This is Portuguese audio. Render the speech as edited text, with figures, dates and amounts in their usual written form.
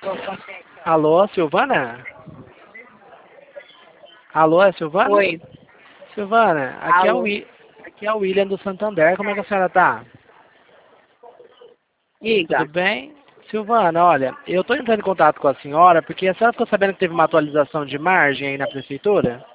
Alô, Silvana? Alô, é Silvana? Oi. Silvana, Alô. aqui é o William do Santander. Como é que a senhora tá? Tudo Diga. bem? Silvana, olha, eu estou entrando em contato com a senhora porque a senhora ficou sabendo que teve uma atualização de margem aí na prefeitura?